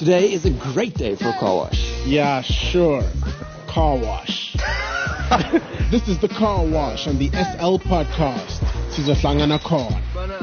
Today is a great day for a car wash. Yeah, sure. Car wash. This is the car wash on the SL podcast. Sizohlangana khona.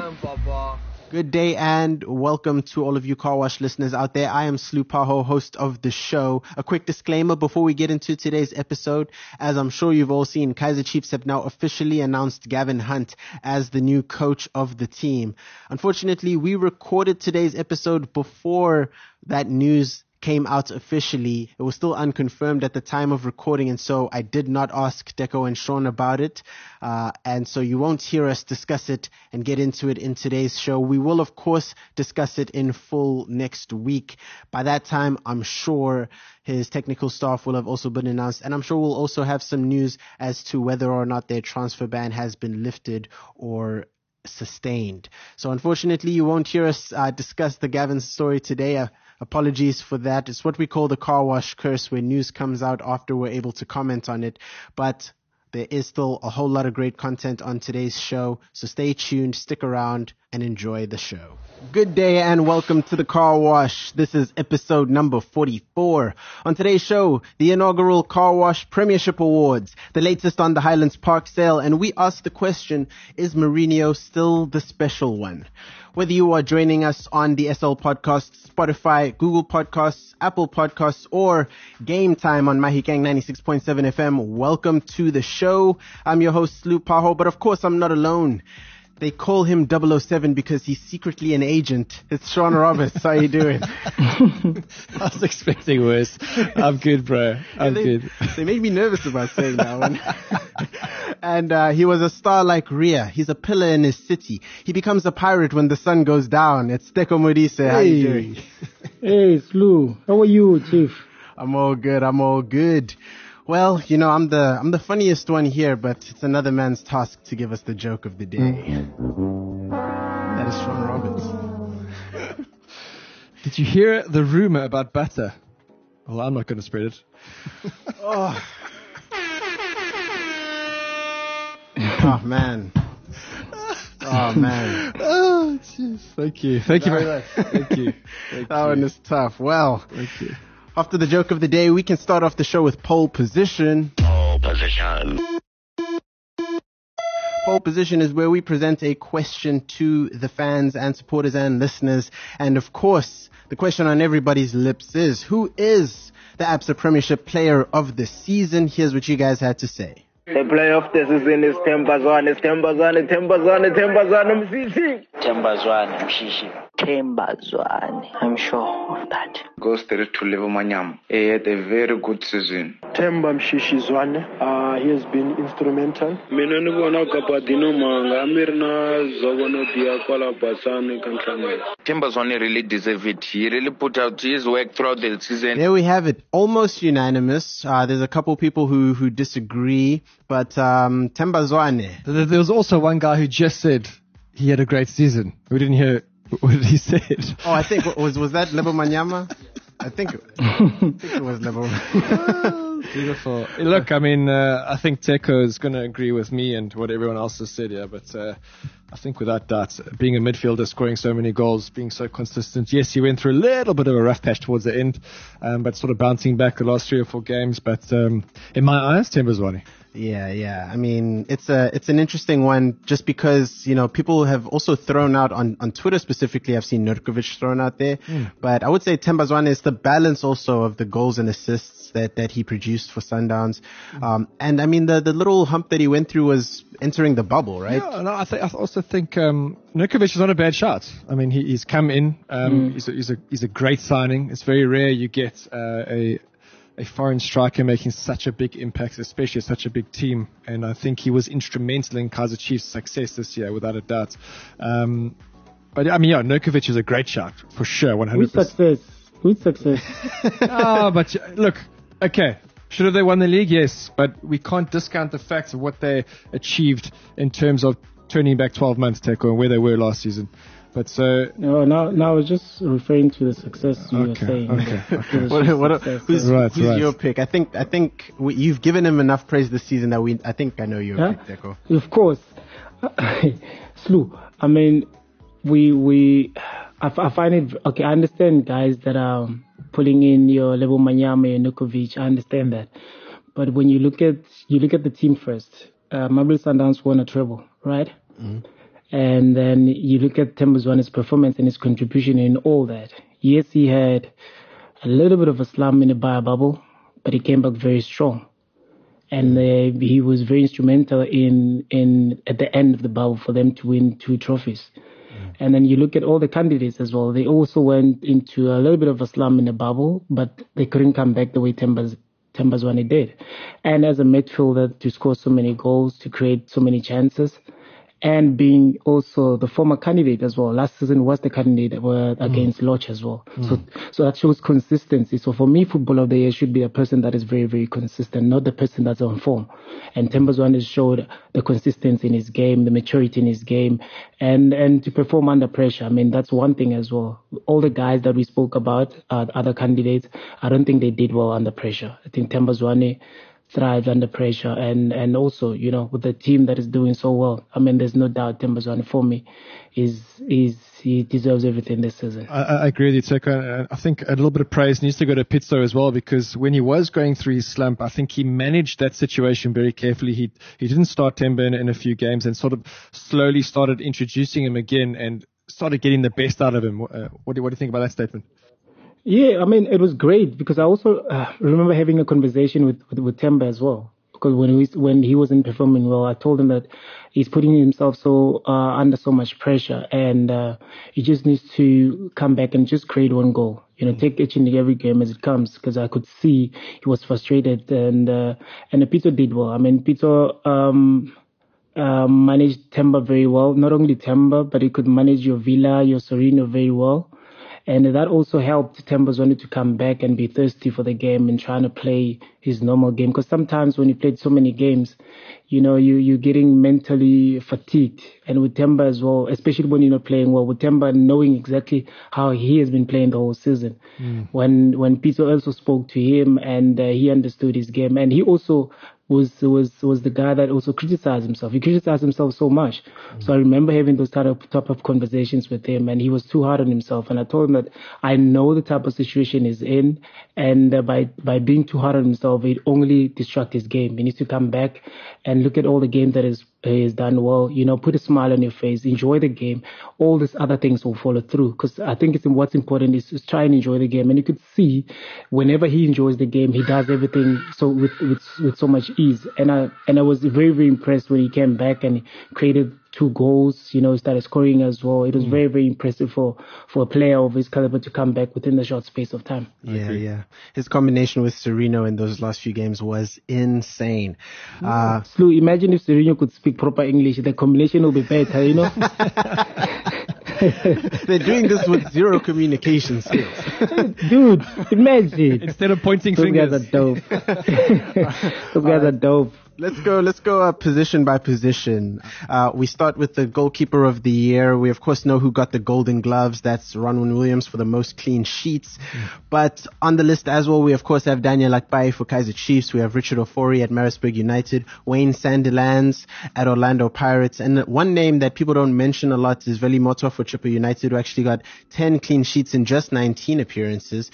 Good day and welcome to all of you Car Wash listeners out there. I am Slu Paho, host of the show. A quick disclaimer before we get into today's episode. As I'm sure you've all seen, Kaizer Chiefs have now officially announced Gavin Hunt as the new coach of the team. Unfortunately, we recorded today's episode before that news came out officially. It was still unconfirmed at the time of recording, and so I did not ask Deco and Sean about it. And so you won't hear us discuss it and get into it in today's show. We will, of course, discuss it in full next week. By that time, I'm sure his technical staff will have also been announced, and I'm sure we'll also have some news as to whether or not their transfer ban has been lifted or sustained. So unfortunately, you won't hear us discuss the Gavin story today. Apologies for that. It's what we call the car wash curse, where news comes out after we're able to comment on it. But there is still a whole lot of great content on today's show. So stay tuned, stick around, and enjoy the show. Good day and welcome to the Car Wash. This is episode number 44. On today's show, the inaugural Car Wash Premiership Awards, the latest on the Highlands Park sale, and we ask the question, is Mourinho still the special one? Whether you are joining us on the SL Podcast, Spotify, Google Podcasts, Apple Podcasts, or Game Time on Mahikeng 96.7 FM, welcome to the show. I'm your host, Slu Paho, but of course I'm not alone. They call him 007 because he's secretly an agent. It's Sean Roberts. How you doing? I was expecting worse. I'm good, bro. I'm good. They made me nervous about saying that one. And he was a star like Ria. He's a pillar in his city. He becomes a pirate when the sun goes down. It's Teko Modise. How you doing? Hey, Slu. How are you, Chief? I'm all good. Well, you know, I'm the funniest one here, but it's another man's task to give us the joke of the day. That is Sean Roberts. Did you hear the rumor about butter? Well, I'm not going to spread it. Oh man. Oh, jeez. Thank you very much. Thank you. That one is tough. Well, thank you. After the joke of the day, we can start off the show with Pole Position. Pole Position is where we present a question to the fans and supporters and listeners. And of course, the question on everybody's lips is, who is the Absa Premiership Player of the Season? Here's what you guys had to say. The player of the season is Tembazwane Mshishi. Tembazwane, I'm sure of that. Goes straight to Levo Manyam. He had a very good season. Temba Mshishi Zwane, he has been instrumental. Tembazwane really deserved it. He really put out his work throughout the season. There we have it. Almost unanimous. There's a couple people who disagree, but Tembazwane. There was also one guy who just said he had a great season. We didn't hear what he said. Oh, I think was that Lebo Manyama? I think it was Lebo. Beautiful. Look, I mean, I think Teko is going to agree with me and what everyone else has said here, but I think without doubt, being a midfielder, scoring so many goals, being so consistent. Yes, he went through a little bit of a rough patch towards the end, but sort of bouncing back the last 3 or 4 games. But in my eyes, Tembazwane. Yeah. I mean, it's an interesting one just because, you know, people have also thrown out on Twitter specifically. I've seen Nurkovic thrown out there, but I would say Tembazwane is the balance also of the goals and assists that he produced for Sundowns. And I mean, the little hump that he went through was entering the bubble, right? Yeah, no, I also think Nurkovic is not a bad shot. I mean, he's come in. He's a great signing. It's very rare you get a foreign striker making such a big impact, especially such a big team. And I think he was instrumental in Kaizer Chiefs' success this year, without a doubt. But I mean, yeah, Nurkovic is a great shot for sure, 100%. With success. But look, okay. Should have they won the league? Yes, but we can't discount the facts of what they achieved in terms of turning back 12 months, Teko, and where they were last season. But so no, now I was just referring to the success you were saying. Okay. Who's your pick? I think you've given him enough praise this season that I think I know your pick, Teko. Of course, Slu. I mean, I find it okay. I understand, guys, that pulling in your Lebo Manyama and Nukovic. I understand that. But when you look at the team first, Mamelodi Sundowns won a treble, right? And then you look at Themba Zwane's performance and his contribution in all that. Yes, he had a little bit of a slump in the buyer bubble, but he came back very strong. And he was very instrumental in at the end of the bubble for them to win 2 trophies. And then you look at all the candidates as well. They also went into a little bit of a slump in the bubble, but they couldn't come back the way Themba Zwane did. And as a midfielder, to score so many goals, to create so many chances, and being also the former candidate as well. Last season was the candidate against Lodge as well. So that shows consistency. So for me, Footballer of the Year should be a person that is very, very consistent, not the person that's on form. And Themba Zwane showed the consistency in his game, the maturity in his game, and to perform under pressure. I mean, that's one thing as well. All the guys that we spoke about, other candidates, I don't think they did well under pressure. I think Themba Zwane thrived under pressure, and also, you know, with the team that is doing so well. I mean, there's no doubt Themba Zwane for me he deserves everything this season. I agree with you, Teko. I think a little bit of praise needs to go to Pitso as well, because when he was going through his slump, I think he managed that situation very carefully. He didn't start Themba in a few games and sort of slowly started introducing him again and started getting the best out of him. What do you think about that statement? Yeah, I mean, it was great because I also remember having a conversation with Themba as well. Because when he wasn't performing well, I told him that he's putting himself under so much pressure, and he just needs to come back and just create one goal. You know, take each and every game as it comes. Because I could see he was frustrated, and Pitso did well. I mean, Pitso managed Themba very well. Not only Themba, but he could manage your Villa, your Serino very well. And that also helped Themba Zwane to come back and be thirsty for the game and trying to play his normal game. Because sometimes when you played so many games, you know, you're getting mentally fatigued. And with Themba as well, especially when you're not playing well, with Themba knowing exactly how he has been playing the whole season. When Pitso also spoke to him and he understood his game, and he also was the guy that also criticized himself. He criticized himself so much. So I remember having those type of conversations with him, and he was too hard on himself. And I told him that I know the type of situation he's in, and by being too hard on himself, it only distracts his game. He needs to come back and look at all the games that he has done well. You know, put a smile on your face, enjoy the game. All these other things will follow through. Because I think what's important is to try and enjoy the game. And you could see whenever he enjoys the game, he does everything so with so much ease. And I was very, very impressed when he came back and he created 2 goals, you know, started scoring as well. It was very, very impressive for a player of his caliber to come back within the short space of time. Yeah. His combination with Serino in those last few games was insane. Slu, imagine if Serino could speak proper English, the combination would be better, you know? They're doing this with zero communication skills. Dude, imagine. Instead of pointing Those fingers. guys are dope. Those guys are dope. Let's go position by position. We start with the goalkeeper of the year. We of course know who got the Golden Gloves. That's Ronwen Williams for the most clean sheets. But on the list as well, we of course have Daniel Akpai for Kaizer Chiefs. We have Richard Ofori at Maritzburg United, Wayne Sandilands at Orlando Pirates, and one name that people don't mention a lot is Veli Moto for Chippa United, who actually got 10 clean sheets in just 19 appearances.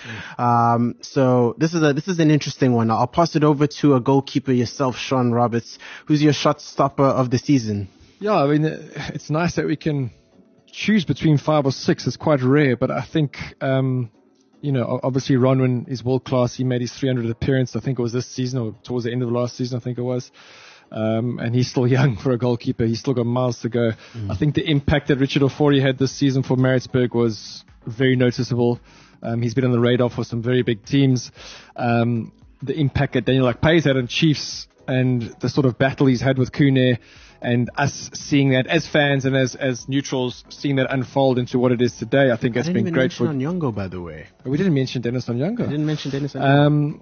So this is an interesting one. I'll pass it over to a goalkeeper yourself, Sean Roberts. Who's your shot stopper of the season? Yeah, I mean, it's nice that we can choose between 5 or 6. It's quite rare, but I think, you know, obviously Ronwen is world class. He made his 300th appearance. I think it was this season or towards the end of the last season, I think it was. And he's still young for a goalkeeper. He's still got miles to go. I think the impact that Richard Ofori had this season for Maritzburg was very noticeable. He's been on the radar for some very big teams. The impact that Daniel Akpai had on Chiefs and the sort of battle he's had with Kune, and us seeing that as fans and as neutrals, seeing that unfold into what it is today, I think that's been great for. Onyongo, by the way. We didn't mention Dennis Onyongo. I didn't mention Dennis Onyongo.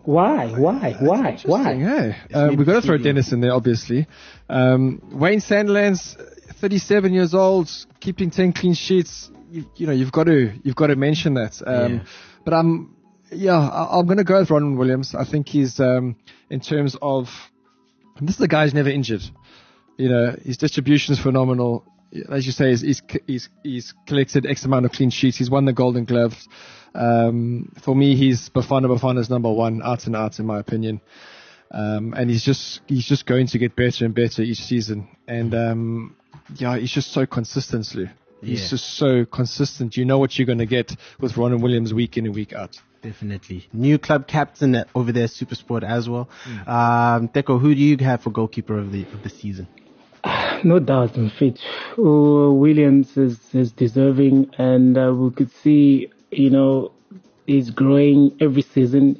Why? Hey, we've got to throw Dennis in there, obviously. Wayne Sandilands, 37 years old, keeping 10 clean sheets. You know, you've got to mention that. But I'm going to go with Ronwen Williams. I think he's in terms of, this is a guy who's never injured. You know, his distribution is phenomenal. As you say, he's collected X amount of clean sheets. He's won the Golden Gloves. For me, he's Bafana's number one, out and out, in my opinion. And he's just going to get better and better each season. And, he's just so consistent, Lou. He's just so consistent. You know what you're going to get with Ronwen Williams week in and week out. Definitely. New club captain over there, SuperSport as well. Teko, who do you have for goalkeeper of the season? No doubt, I'm fit. Williams is deserving, and we could see, he's growing every season.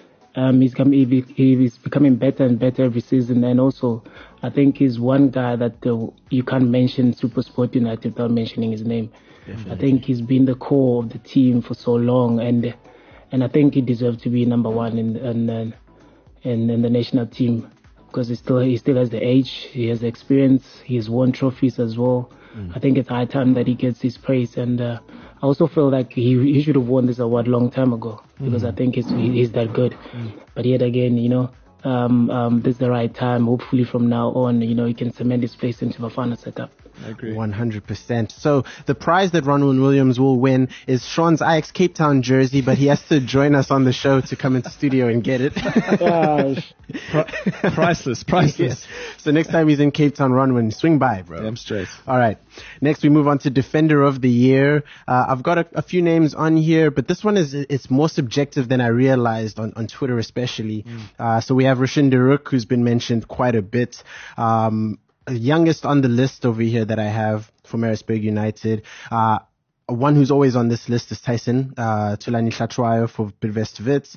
He's becoming better and better every season, and also I think he's one guy that you can't mention SuperSport United without mentioning his name. Definitely. I think he's been the core of the team for so long, and I think he deserves to be number one in the national team, because he still has the age, he has the experience, he has won trophies as well. I think it's high time that he gets his praise, and I also feel like he should have won this award long time ago, because I think he's that good. But yet again, this is the right time. Hopefully from now on, he can cement his place into Bafana setup. I agree. 100%. So the prize that Ronwen Williams will win is Sean's Ajax Cape Town jersey, but he has to join us on the show to come into studio and get it. Priceless. Yes. So next time he's in Cape Town, Ronwen, swing by, bro. Damn straight. All right. Next we move on to Defender of the Year. I've got a few names on here, but this one it's more subjective than I realized on Twitter especially. So we have Rushin Deruk, who's been mentioned quite a bit. Youngest on the list over here that I have for Maritzburg United. One who's always on this list is Tyson Tulani Hlatshwayo for Bidvest Wits.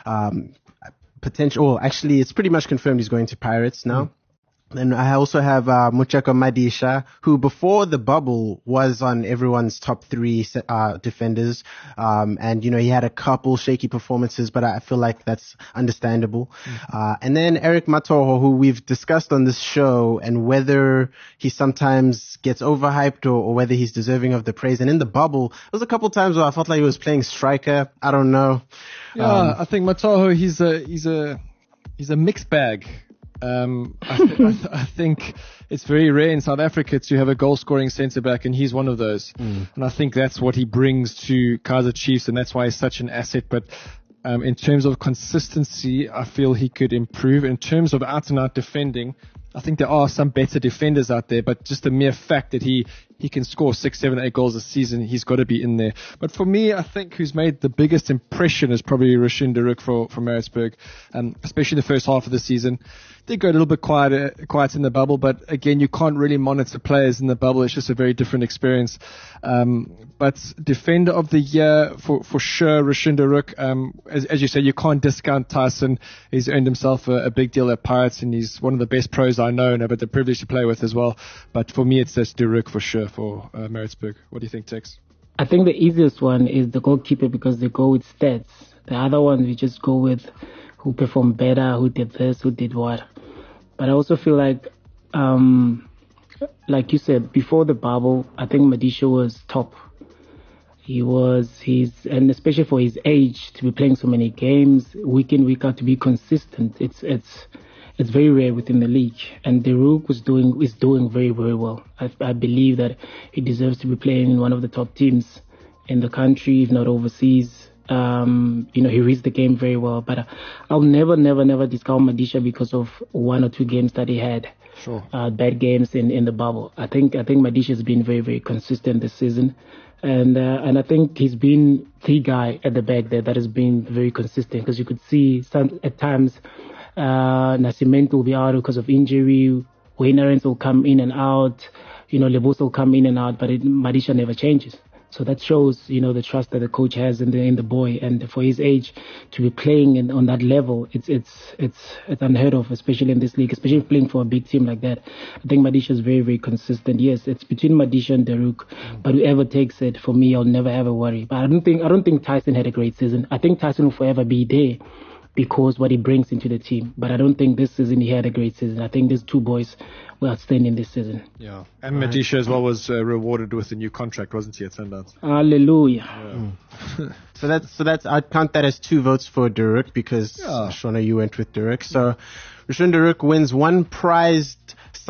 Actually, it's pretty much confirmed he's going to Pirates now. And I also have Mucheko Madisha, who before the bubble was on everyone's top three defenders. And, he had a couple shaky performances, but I feel like that's understandable. And then Eric Matoho, who we've discussed on this show, and whether he sometimes gets overhyped or whether he's deserving of the praise. And in the bubble, there was a couple times where I felt like he was playing striker. I don't know. Yeah, I think Matoho, he's a mixed bag. I think it's very rare in South Africa to have a goal-scoring centre-back, and he's one of those. And I think that's what he brings to Kaizer Chiefs, and that's why he's such an asset. But in terms of consistency, I feel he could improve. In terms of out-and-out defending, I think there are some better defenders out there, but just the mere fact that he can score 6, 7, 8 goals a season, he's got to be in there. But for me, I think who's made the biggest impression is probably Rushin Deruk for Maritzburg, especially the first half of the season. They go a little bit quiet in the bubble, but again, you can't really monitor players in the bubble. It's just a very different experience. But Defender of the Year for sure, Rushin Deruk. As you said, you can't discount Tyson. He's earned himself a big deal at Pirates, and he's one of the best pros I know, and I've had the privilege to play with as well. But for me, it's just Deruk for sure for Maritzburg. What do you think, Tex? I think the easiest one is the goalkeeper, because they go with stats. The other ones we just go with who performed better, who did this, who did what. But I also feel like you said, before the bubble, I think Madisha was top. And especially for his age, to be playing so many games, week in, week out, to be consistent, it's very rare within the league. And Deruk is doing very, very well. I believe that he deserves to be playing in one of the top teams in the country, if not overseas. He reads the game very well, but I'll never discount Madisha because of 1 or 2 games that he had. Sure. Bad games in the bubble. I think Madisha has been very, very consistent this season. And I think he's been the guy at the back there that has been very consistent, because you could see at times, Nascimento will be out because of injury. Wayne Arends will come in and out. Lebosa will come in and out, but Madisha never changes. So that shows, the trust that the coach has in the boy, and for his age to be playing on that level, it's unheard of, especially in this league, especially playing for a big team like that. I think Madisha is very, very consistent. Yes, it's between Madisha and Deruk, but whoever takes it, for me, I'll never have a worry. But I don't think Tyson had a great season. I think Tyson will forever be there because what he brings into the team. But I don't think this season he had a great season. I think these two boys were outstanding this season. Yeah, and Madisha as well was rewarded with a new contract, wasn't he, at Sundowns? Hallelujah. Yeah. So that's I'd count that as 2 votes for Deruk, because Shona, you went with Deruk. So Rushin Deruk wins 1 prized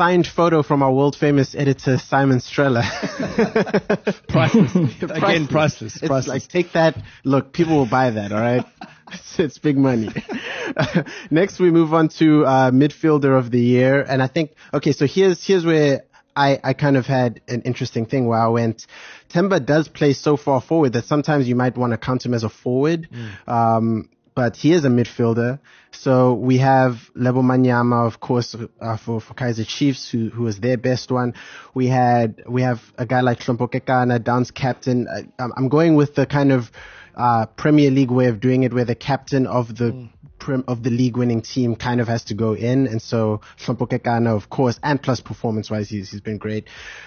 signed photo from our world famous editor Simon Streller. Priceless. Again, priceless. It's Priceless. like, take that. Look, people will buy that, all right? It's big money. Next, we move on to midfielder of the year. And I think, okay, so here's where I kind of had an interesting thing where I went, Temba does play so far forward that sometimes you might want to count him as a forward. But he is a midfielder. So we have Lebo Manyama, of course, for Kaizer Chiefs, who was their best one. We have a guy like Hlompo Kekana, dance captain. I'm going with the kind of Premier League way of doing it, where the captain of the league winning team kind of has to go in. And so Hlompo Kekana, of course, and plus performance wise, he's been great.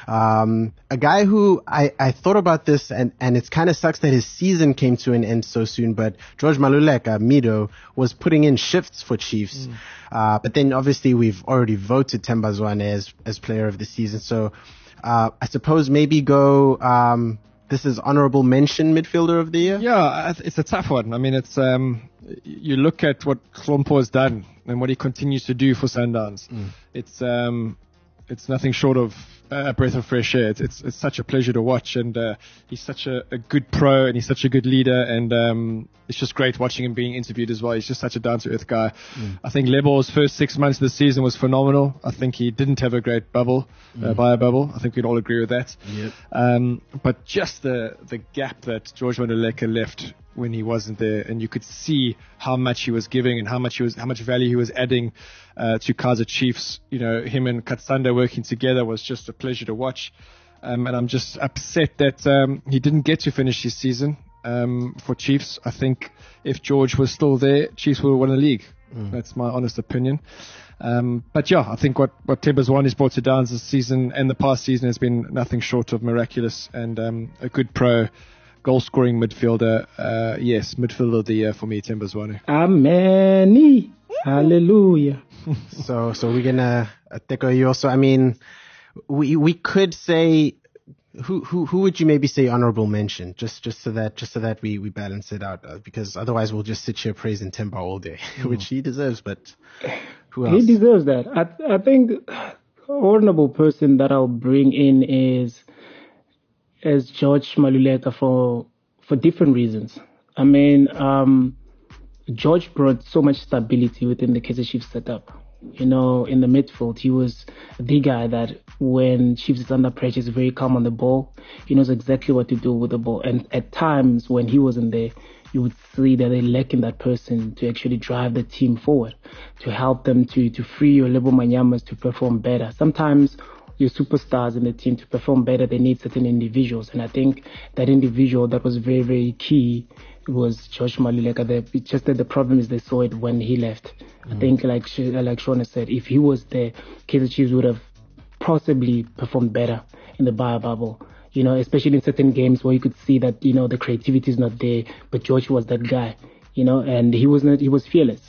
A guy who I thought about this, and it kind of sucks that his season came to an end so soon, but George Maluleka, Mido, was putting in shifts for Chiefs. But then obviously we've already voted Themba Zwane as player of the season. So I suppose maybe go this is honorable mention midfielder of the year? Yeah, it's a tough one. I mean, it's you look at what Hlompo has done and what he continues to do for Sundowns. It's nothing short of a breath of fresh air. It's such a pleasure to watch, and he's such a good pro, and he's such a good leader, and it's just great watching him being interviewed as well. He's just such a down-to-earth guy. I think Lebo's first 6 months of the season was phenomenal. I think he didn't have a great bubble, bio bubble. I think we'd all agree with that. Yep. But just the gap that George Maluleka left when he wasn't there, and you could see how much he was giving and how much value he was adding to Kaizer Chiefs. You know, him and Katsanda working together was just a pleasure to watch. And I'm just upset that he didn't get to finish his season for Chiefs. I think if George was still there, Chiefs would have won the league. That's my honest opinion. But yeah, I think what Themba Zwane has brought to Downs this season and the past season has been nothing short of miraculous, and a good pro, goal-scoring midfielder. Yes, midfielder of the year for me, Themba Zwane. Amen. Hallelujah. So we're gonna Teko, you also. I mean, we could say who would you maybe say honorable mention, just so that we balance it out, because otherwise we'll just sit here praising Themba all day, which he deserves. But who else? He deserves that. I think honorable person that I'll bring in is George Maluleka for different reasons. I mean, George brought so much stability within the Kaizer Chiefs setup. You know, in the midfield, he was the guy that when Chiefs is under pressure, is very calm on the ball. He knows exactly what to do with the ball. And at times when he wasn't there, you would see that they lack in that person to actually drive the team forward, to help them to free your Lebo Manyamas to perform better. Sometimes your superstars in the team to perform better, they need certain individuals. And I think that individual that was very, very key was George Maluleka. Just that the problem is they saw it when he left. I think, like Shona said, if he was there, Kaizer Chiefs would have possibly performed better in the bio bubble. You know, especially in certain games where you could see that, you know, the creativity is not there, but George was that guy, you know, and he was fearless.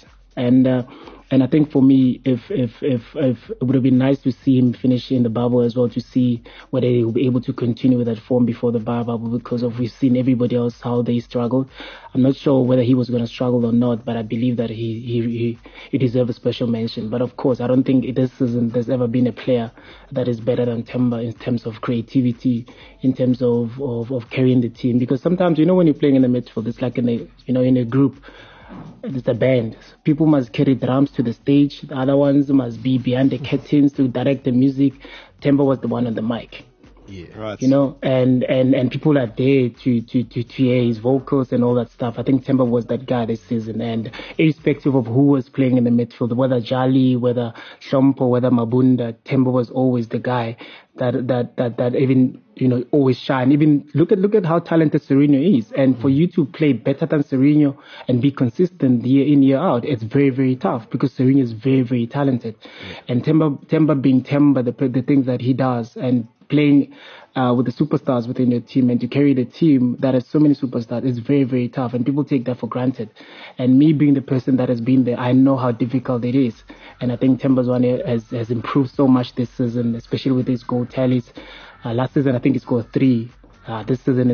And I think for me, if it would have been nice to see him finish in the bubble as well, to see whether he will be able to continue with that form before the bubble, because we've seen everybody else how they struggled. I'm not sure whether he was going to struggle or not, but I believe that he deserves a special mention. But of course, I don't think there's ever been a player that is better than Themba in terms of creativity, in terms of carrying the team. Because sometimes, you know, when you're playing in the midfield, it's like in a group. It's a band. People must carry drums to the stage. The other ones must be behind the curtains to direct the music. Themba was the one on the mic. Yeah, right. You know, and people are there to hear his vocals and all that stuff. I think Themba was that guy this season, and irrespective of who was playing in the midfield, whether Jali, whether Hlompo, whether Mabunda, Themba was always the guy that even, you know, always shine. Even look at how talented Serginho is, and for you to play better than Serginho and be consistent year in, year out, it's very, very tough, because Serginho is very, very talented. And Themba being Themba, the things that he does, and playing with the superstars within your team, and to carry the team that has so many superstars, is very, very tough, and people take that for granted. And me being the person that has been there, I know how difficult it is. And I think Themba Zwane has improved so much this season, especially with his goal tallies. Last season, I think he scored 3. This season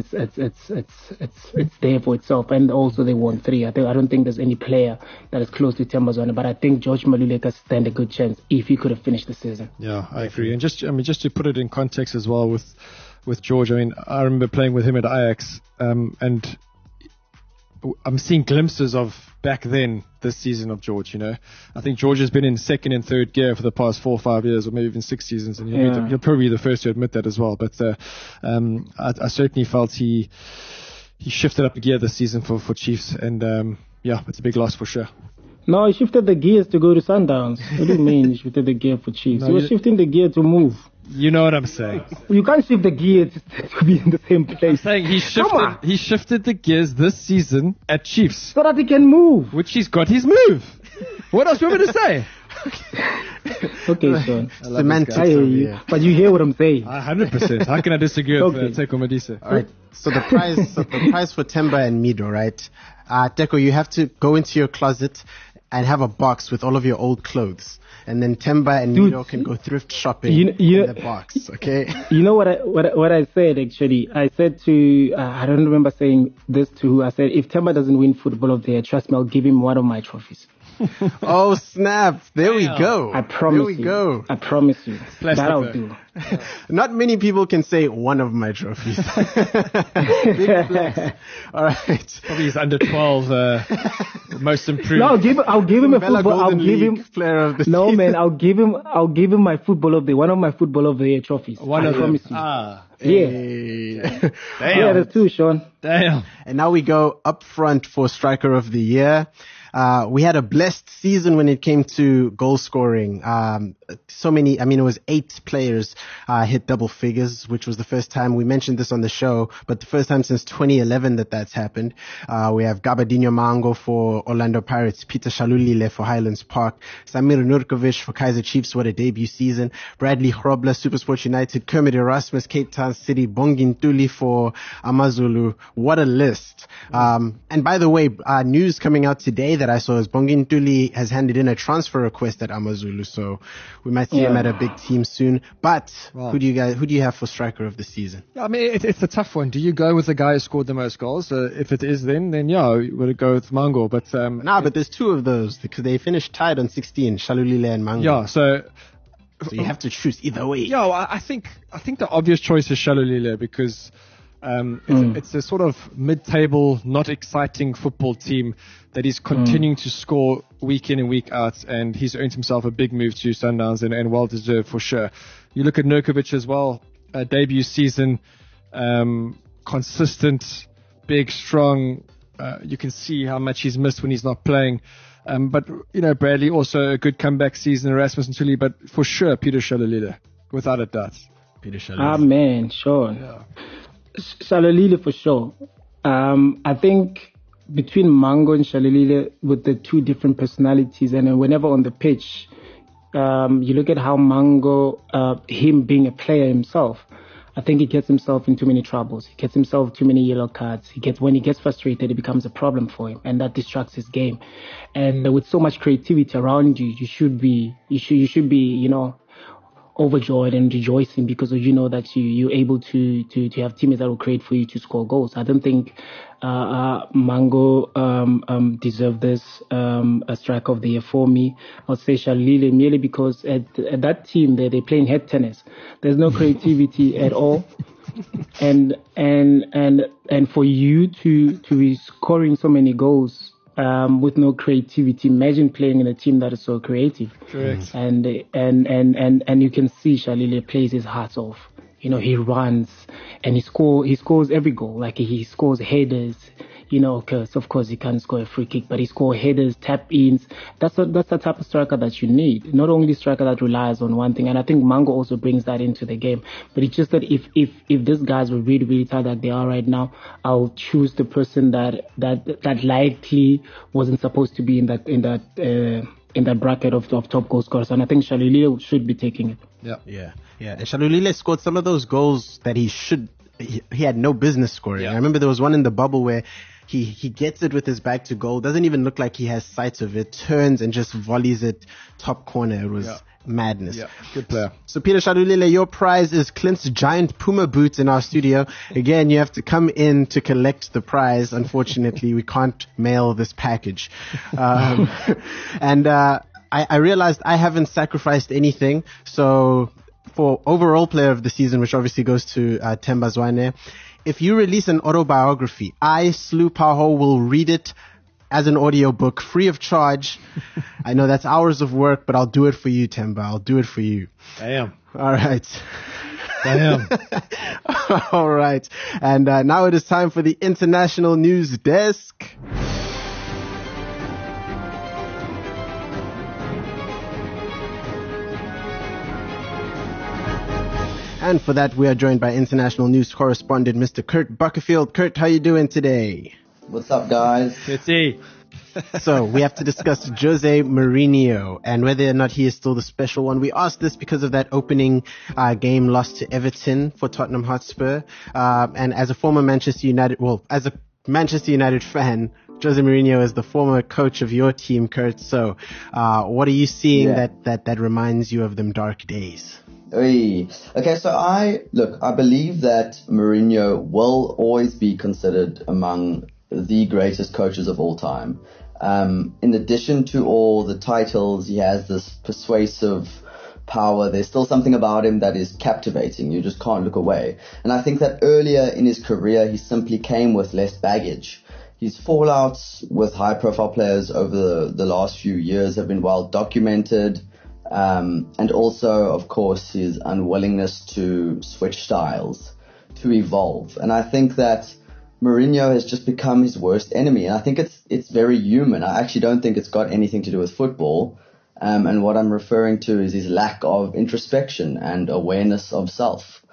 it's there for itself, and also they won 3. I don't think there's any player that is close to Tembazwane, but I think George Maluleka stand a good chance if he could have finished the season. Yeah, I agree. And just to put it in context as well with George, I mean, I remember playing with him at Ajax, and I'm seeing glimpses of back then this season of George. I think George has been in second and third gear for the past 4 or 5 years, or maybe even 6 seasons, and he'll probably be the first to admit that as well. But I certainly felt he shifted up a gear this season for Chiefs, and it's a big loss for sure. No, he shifted the gears to go to Sundowns. What do you mean he shifted the gear for Chiefs? He was shifting the gear to move. You know what I'm saying. You can't shift the gear to be in the same place. I'm saying he shifted the gears this season at Chiefs. So that he can move. Which he's got his move. What else do you want me to say? Okay, Sean. Semantics. I hear you. But you hear what I'm saying. 100%. How can I disagree with Teko Modise? All right. So the prize for Temba and Mido, right? Teko, you have to go into your closet and have a box with all of your old clothes. And then Temba and Mido can go thrift shopping in the box, okay? You know what I said, actually? I said to, I don't remember saying this to who. I said, if Temba doesn't win Football of the Year, trust me, I'll give him one of my trophies. Oh, snap. There we go. I promise you. Go. I promise you. That I'll do. Not many people can say one of my trophies. Big flex. All right. Probably his under 12 most improved. No, I'll give him a football. I'll give him player of the season. Man, I'll give him my Football of the one of my Football of the Year trophies. I promise you. Yeah. Damn. Yeah, there's 2, Sean. Damn. And now we go up front for Striker of the Year. We had a blessed season when it came to goal scoring. It was 8 players hit double figures, which was the first time. We mentioned this on the show, but the first time since 2011 that's happened. We have Gabadinho Mango for Orlando Pirates, Peter Shalulile for Highlands Park, Samir Nurkovic for Kaizer Chiefs, what a debut season, Bradley Hrobla, SuperSport United, Kermit Erasmus, Cape Town City, Bongin Tuli for Amazulu. What a list. And by the way, news coming out today that I saw is Bongin Tuli has handed in a transfer request at Amazulu, so we might see him at a big team soon. But who do you have for Striker of the season? I mean, it's a tough one. Do you go with the guy who scored the most goals? If it is then we'll go with Mango. But but there's 2 of those because they finished tied on 16, Shalulile and Mango. Yeah, so you have to choose either way. Yeah, I think the obvious choice is Shalulile because it's a sort of mid-table, not exciting football team that is continuing to score week in and week out, and he's earned himself a big move to Sundowns and well-deserved for sure. You look at Nurkovic as well, debut season, consistent, big, strong. You can see how much he's missed when he's not playing. But, Bradley also a good comeback season, Erasmus and Tuli, but for sure, Peter Shalulile, without a doubt. Peter Shalulile. Man, sure. Yeah. Shalulile for sure. I think between Mango and Shalulile with the 2 different personalities, and whenever on the pitch, you look at how Mango, him being a player himself, I think he gets himself in too many troubles. He gets himself too many yellow cards. When he gets frustrated, it becomes a problem for him, and that distracts his game. And with so much creativity around you, you should be, overjoyed and rejoicing because that you're able to have teammates that will create for you to score goals. I don't think Mango deserve this a Striker of the Year for me. I'll say Shalulile merely because at that team they're playing head tennis. There's no creativity at all. And for you to be scoring so many goals with no creativity, imagine playing in a team that is so creative. Correct. And you can see Shalulile plays his heart off. He runs and he scores every goal. Like he scores headers, because of course he can't score a free kick, but he scores headers, tap-ins. That's the type of striker that you need. Not only striker that relies on one thing, and I think Mango also brings that into the game. But it's just that if these guys were really, really tired like they are right now, I'll choose the person that likely wasn't supposed to be in that bracket of top goal scorers, and I think Shalulile should be taking it. Yeah. And Shalulile scored some of those goals that he should he had no business scoring. I remember there was one in the bubble where he gets it with his back to goal, doesn't even look like he has sight of it, turns and just volleys it top corner. It was madness. Yeah, good player. So Peter Shadulile, your prize is Clint's giant Puma boots in our studio. Again, you have to come in to collect the prize. Unfortunately, we can't mail this package. I realized I haven't sacrificed anything. So for overall player of the season, which obviously goes to Themba Zwane, if you release an autobiography, I, Slu Paho, will read it as an audiobook free of charge. I know that's hours of work, but I'll do it for you, Themba. I'll do it for you. Damn. All right. Damn. All right. And now it is time for the International News Desk. And for that, we are joined by international news correspondent, Mr. Kurt Buckerfield. Kurt, how you doing today? What's up, guys? So we have to discuss Jose Mourinho and whether or not he is still the special one. We asked this because of that opening game loss to Everton for Tottenham Hotspur. And as a former Manchester United fan, Jose Mourinho is the former coach of your team, Kurt. So what are you seeing that reminds you of them dark days? Okay, so I believe that Mourinho will always be considered among the greatest coaches of all time. In addition to all the titles, he has this persuasive power. There's still something about him that is captivating. You just can't look away. And I think that earlier in his career, he simply came with less baggage. His fallouts with high-profile players over the last few years have been well documented. And also, of course, his unwillingness to switch styles, to evolve. And I think that Mourinho has just become his worst enemy. And I think it's very human. I actually don't think it's got anything to do with football. And what I'm referring to is his lack of introspection and awareness of self.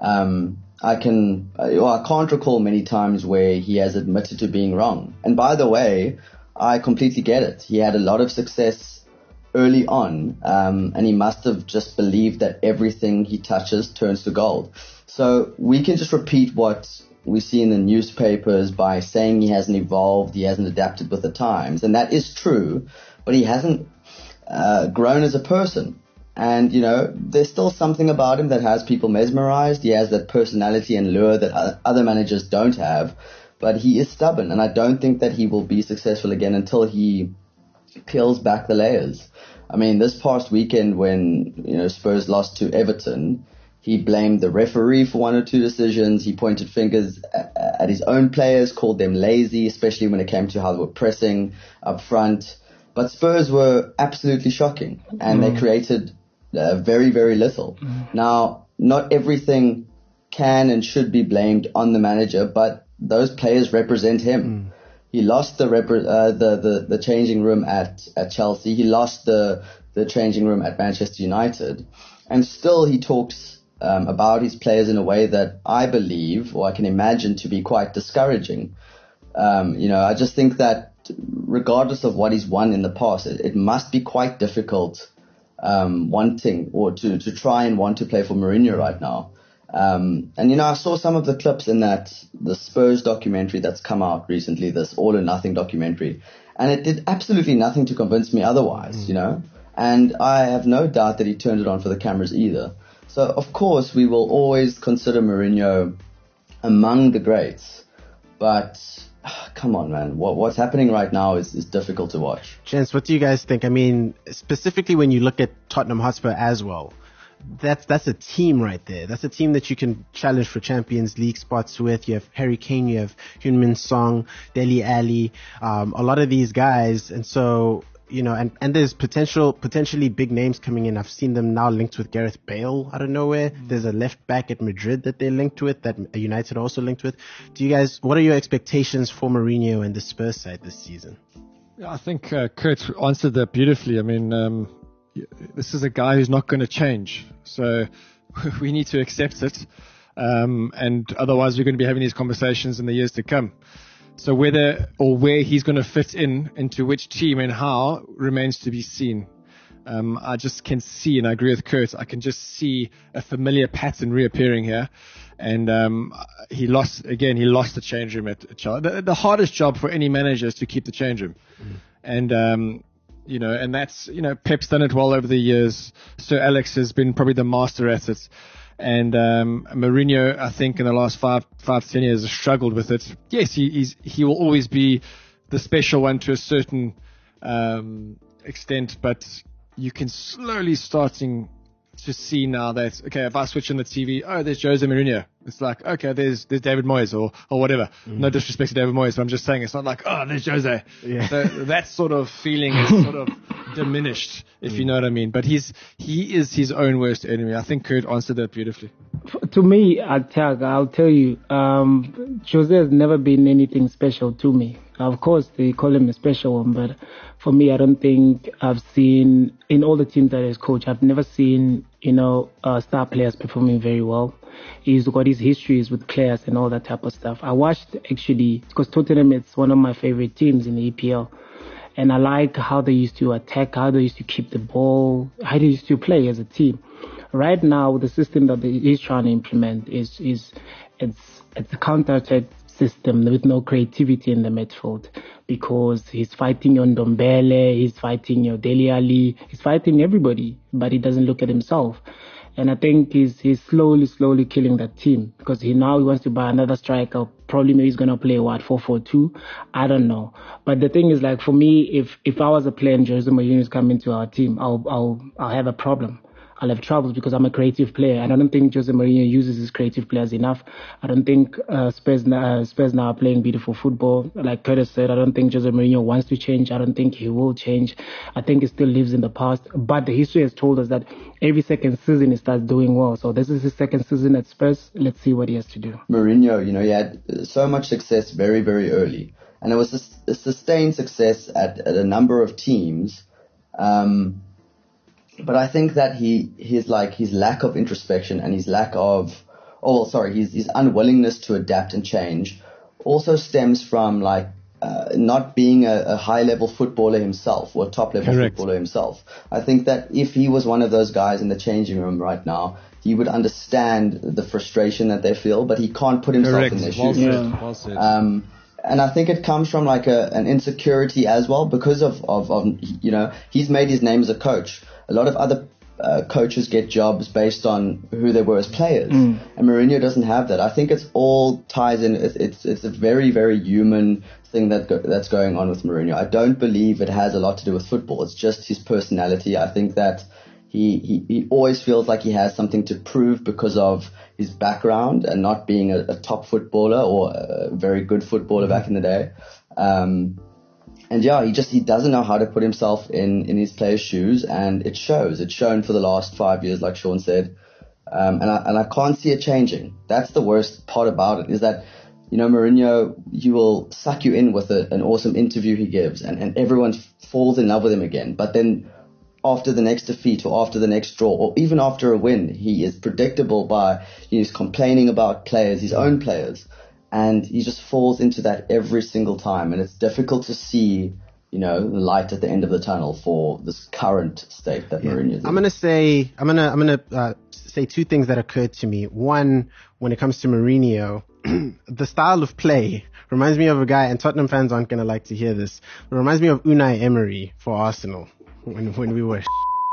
I can't recall many times where he has admitted to being wrong. And by the way, I completely get it. He had a lot of success early on, and he must have just believed that everything he touches turns to gold. So we can just repeat what we see in the newspapers by saying he hasn't evolved, he hasn't adapted with the times, and that is true, but he hasn't grown as a person. And, there's still something about him that has people mesmerized. He has that personality and lure that other managers don't have, but he is stubborn, and I don't think that he will be successful again until he peels back the layers. I mean, this past weekend when, Spurs lost to Everton, he blamed the referee for one or two decisions. He pointed fingers at his own players, called them lazy, especially when it came to how they were pressing up front. But Spurs were absolutely shocking, and they created very, very little. Now, not everything can and should be blamed on the manager, but those players represent him. He lost the changing room at Chelsea. He lost the changing room at Manchester United. And still he talks about his players in a way that I believe, or I can imagine, to be quite discouraging. I just think that regardless of what he's won in the past, it must be quite difficult wanting or to try and want to play for Mourinho right now. I saw some of the clips in the Spurs documentary that's come out recently, this All or Nothing documentary, and it did absolutely nothing to convince me otherwise, and I have no doubt that he turned it on for the cameras either. So, of course, we will always consider Mourinho among the greats, but come on, man, what's happening right now is difficult to watch. Gents, what do you guys think? I mean, specifically when you look at Tottenham Hotspur as well, that's a team right there. That's a team that you can challenge for Champions League spots with. You have Harry Kane, you have Heung-min Son, Dele Alli, a lot of these guys. And so, and there's potentially big names coming in. I've seen them now linked with Gareth Bale out of nowhere. There's a left back at Madrid that they're linked with, that United also linked with. What are your expectations for Mourinho and the Spurs side this season? I think Kurt answered that beautifully. I mean, this is a guy who's not going to change. So we need to accept it. And otherwise we're going to be having these conversations in the years to come. So whether or where he's going to fit into which team and how remains to be seen. I just can see, and I agree with Kurt, I can just see a familiar pattern reappearing here. And he lost the change room at Chelsea. The hardest job for any manager is to keep the change room. And and that's, Pep's done it well over the years. Sir Alex has been probably the master at it. And Mourinho, I think, in the last 5 to 10 years has struggled with it. Yes, he will always be the special one to a certain extent, but you can slowly starting to see now that, okay, if I switch on the TV, there's Jose Mourinho. It's like, okay, there's David Moyes or whatever. No disrespect to David Moyes, but I'm just saying it's not like, there's Jose. Yeah. So that sort of feeling is sort of diminished, if you know what I mean. But he is his own worst enemy. I think Kurt answered that beautifully. To me, I'll tell you, Jose has never been anything special to me. Of course, they call him a special one, but for me, I don't think I've seen, in all the teams that he's coached, I've never seen, star players performing very well. He's got his histories with players and all that type of stuff. I watched, actually, because Tottenham, it's one of my favorite teams in the EPL. And I like how they used to attack, how they used to keep the ball, how they used to play as a team. Right now, the system that he's trying to implement it's a counter-attack system with no creativity in the midfield, because he's fighting on Ndombele, he's fighting Dele Alli, he's fighting everybody, but he doesn't look at himself. And I think he's slowly killing that team, because he wants to buy another striker. Probably maybe he's going to play 4-4-2. I don't know. But the thing is, like, for me, if I was a player and Jose Mourinho is coming to our team, I'll have a problem. I'll have troubles because I'm a creative player, and I don't think Jose Mourinho uses his creative players enough. I don't think Spurs now are playing beautiful football. Like Curtis said, I don't think Jose Mourinho wants to change. I don't think he will change. I think he still lives in the past. But the history has told us that every second season he starts doing well. So this is his second season at Spurs. Let's see what he has to do. Mourinho, he had so much success very, very early. And it was a sustained success at a number of teams. But I think that his lack of introspection and his his unwillingness to adapt and change also stems from not being a high level footballer himself or top level footballer himself. I think that if he was one of those guys in the changing room right now, he would understand the frustration that they feel, but he can't put himself in their shoes. Well said. And I think it comes from an insecurity as well, because of he's made his name as a coach. A lot of other coaches get jobs based on who they were as players, and Mourinho doesn't have that. I think it's all ties in. It's a very, very human thing that's going on with Mourinho. I don't believe it has a lot to do with football. It's just his personality. I think that he always feels like he has something to prove because of his background and not being a top footballer or a very good footballer back in the day. And he doesn't know how to put himself in his players' shoes, and it shows. It's shown for the last 5 years, like Sean said. And I can't see it changing. That's the worst part about it, is that, Mourinho, he will suck you in with an awesome interview he gives, and everyone falls in love with him again. But then after the next defeat or after the next draw or even after a win, he is predictable by he's complaining about players, his own players. And he just falls into that every single time. And it's difficult to see, the light at the end of the tunnel for this current state that Mourinho is in. I'm going to say two things that occurred to me. One, when it comes to Mourinho, the style of play reminds me of a guy, and Tottenham fans aren't going to like to hear this, but it reminds me of Unai Emery for Arsenal when we were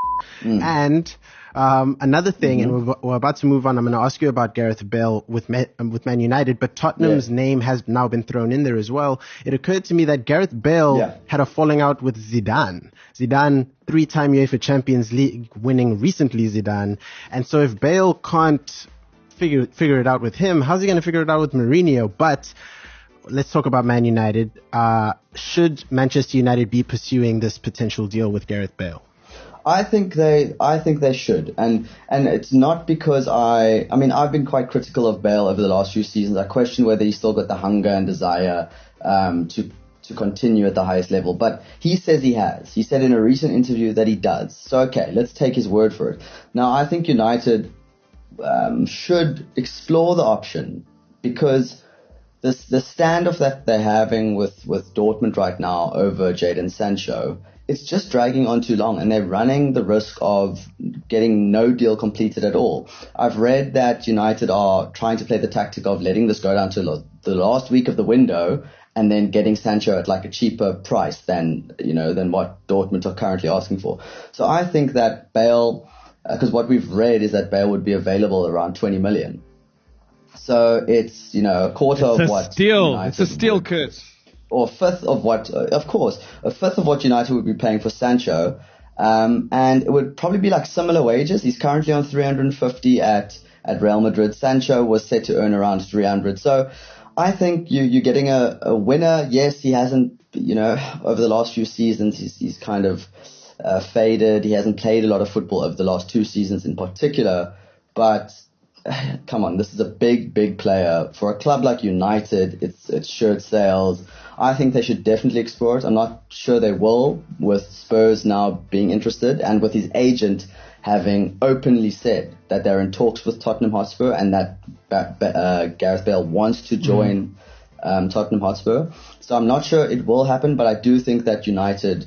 And another thing, and we're about to move on, I'm going to ask you about Gareth Bale with Man United, but Tottenham's name has now been thrown in there as well. It occurred to me that Gareth Bale had a falling out with Zidane. Zidane, 3-time UEFA Champions League winning recently, Zidane. And so if Bale can't figure it out with him, how's he going to figure it out with Mourinho? But let's talk about Man United. Should Manchester United be pursuing this potential deal with Gareth Bale? I think they should, and it's not because I've been quite critical of Bale over the last few seasons. I question whether he's still got the hunger and desire to continue at the highest level, but he says he has. He said in a recent interview that he does. So okay, let's take his word for it. Now I think United should explore the option, because the standoff that they're having with Dortmund right now over Jadon Sancho it's just dragging on too long, and they're running the risk of getting no deal completed at all. I've read that United are trying to play the tactic of letting this go down to the last week of the window and then getting Sancho at like a cheaper price than what Dortmund are currently asking for. So I think that Bale, because what we've read is that Bale would be available around 20 million. So it's, a quarter of what steal. It's a steal, Kurt. Or a fifth of what United would be paying for Sancho. And it would probably be like similar wages. He's currently on 350 at Real Madrid. Sancho was set to earn around 300. So I think you're getting a winner. Yes, he hasn't, over the last few seasons, he's kind of faded. He hasn't played a lot of football over the last 2 seasons in particular. But come on, this is a big, big player. For a club like United, it's shirt sales. I think they should definitely explore it. I'm not sure they will, with Spurs now being interested and with his agent having openly said that they're in talks with Tottenham Hotspur and that Gareth Bale wants to join Tottenham Hotspur. So I'm not sure it will happen, but I do think that United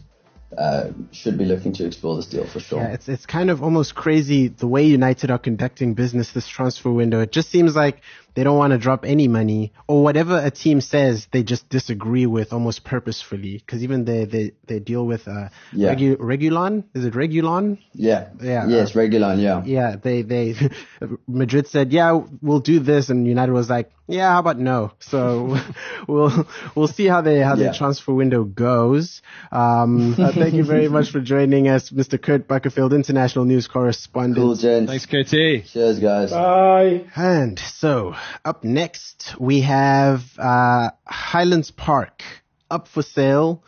should be looking to explore this deal for sure. Yeah, it's kind of almost crazy the way United are conducting business this transfer window. It just seems like they don't want to drop any money, or whatever a team says, they just disagree with almost purposefully. Because even they deal with Regulon. Is it Regulon? Yeah. Yes, Regulon. Yeah. Yeah. They Madrid said, yeah, we'll do this, and United was like, yeah, how about no? So we'll see how the transfer window goes. Thank you very much for joining us, Mr. Kurt Buckerfield, international news correspondent. Cool, gents. Thanks, KT. Cheers, guys. Bye. And so, up next, we have Highlands Park up for sale.